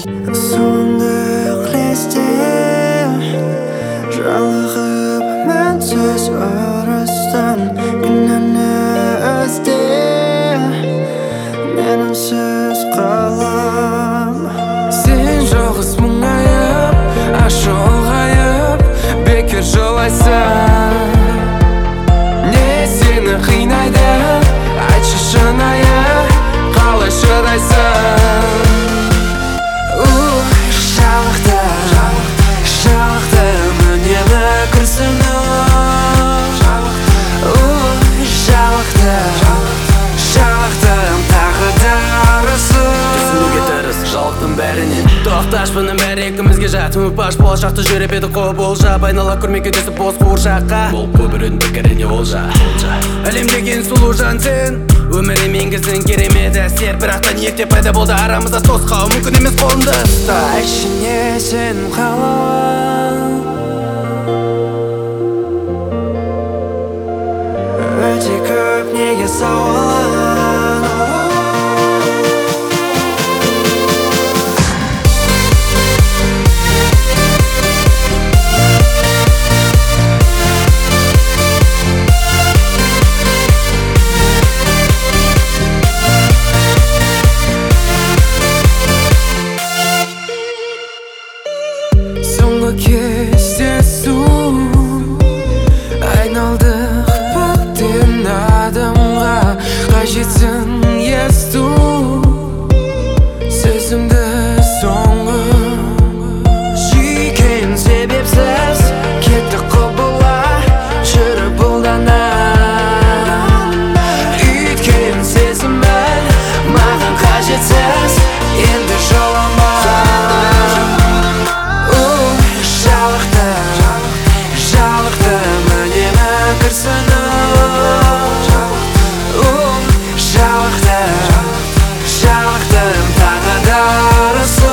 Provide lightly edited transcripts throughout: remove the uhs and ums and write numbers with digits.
Суындық лесте жалығып мәнсіз ұрыстан кінәні ізде мен үнсіз қалам. Сен жалғыз мұңайып, ашу ұлғайып, бекер жылайсың. Не сені қинайды, айтшы шынайы, қалай шыдайсың? Жалықты үнемі күрсіну. Жалықтым тағы да ұрысу. Түсінуге тырыс, жалықтым бәрінен. Тоқташпының бәрі екімізге жат. Үмітпаш болашақты жүріп еді қобылжап, айнала көрмеге түсіп бос қуыршаққа болып көбірін пікіріне олжа. Әлем деген сұлу жан сен, өмірі менгіздің керемет әсер. Бірақта ниетте пайда болды арамызда тосқау, мүмкін емес қолымды ұста. Айтшы не сен қалауың? Өте көп неге сауалың? Соңғы кездесу, айналдық бөтен адамға, қажетсің есту сөзімді соңғы. Сүйген себепсіз кетті құбыла, жүріп бұлдана. Үйткен сезімін маған қажетсіз, енді жолама. Жалықтым үнемі күрсіну. Жалықтым тағы да ұрысу.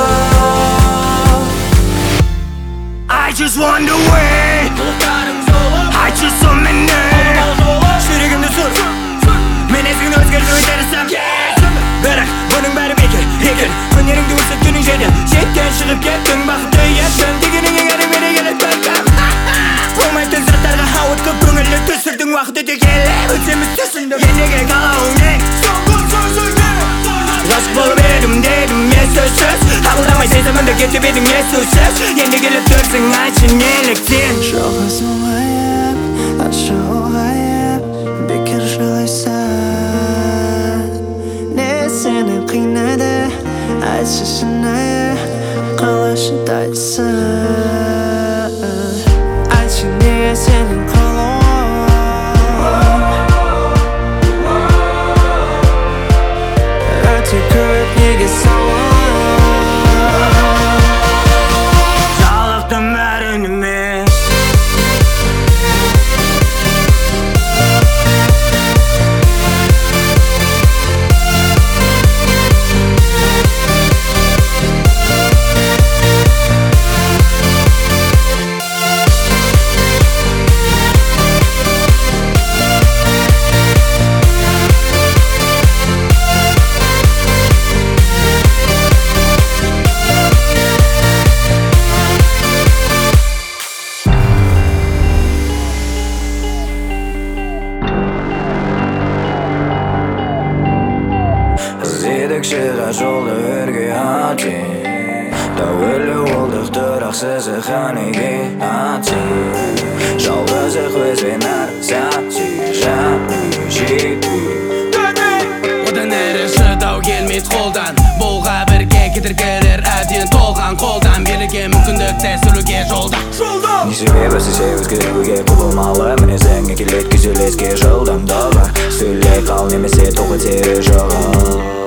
I just wonder where айтшы мені жүрегімді сұр. Мен есігін өзгертіп өтерсем, бірақ бұның бәрі бекер. Күндеріңді өсіп түнің жеді, шеттен шығып кеттің, бақытты еттің. Дегеніңе келмеді келіп бәлкім. Болмайтын заттарға ауытқып көңілді түсірдің, уақыт өте келе өтеміз түсіндім. Ендігі қалауың не? Ғашық болып едім дедім мен сөзсіз, қабылдамай сезімімді кетіп едің естусіз. Енді келіп тұрсың, айтшы неліктен? Жалғыз мұңайып, ашу ұлғайып, бекер жылайсың. Не сені қинайды, айтшы шынайы, қалай шыдайсың? Айтшы не сенің қалауың? Өте көп неге сауалың? Жалықтым бәрініме. Іздедік шыға жолды өрге атен, тәуелі болдық тұрақ сізі қанеге атен. Жалғызық өзбен арсатсы жаны жетпей, Одан әрі шыдау келмейді қолдан, болға бірге кедергілер әбден толған қолдан. Берілген мүмкіндікті сүруге жолда. не себебі сізге өзгеруге құбылмалы мінезіңе келеді күйзеліске жылдамдығы. Сөйлей қал немесе тоқы тері жоғал.